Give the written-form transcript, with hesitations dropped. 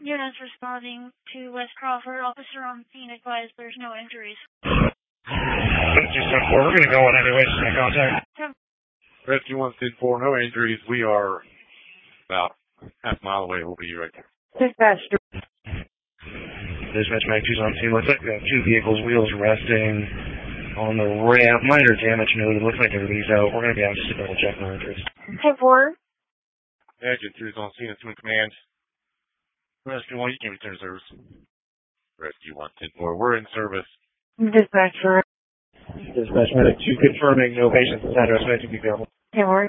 Units responding to West Crawford. Officer on scene advised there's no injuries. We're going to go on anyway. Contact. Rescue 164, no injuries. We are about half a mile away. We'll be right there. Dispatch. Dispatch Mag 2's on scene. Looks like we have two vehicles, wheels resting on the ramp. Minor damage noted. Looks like everybody's out. We're going to be out just to double check my interest. 10-4. Agent 3's on scene. It's in command. Rescue 1, you can return to service. Rescue 110-4, we're in service. Dispatch. Dispatch Medic 2 confirming no patients inside. Respect to be available. 10-4.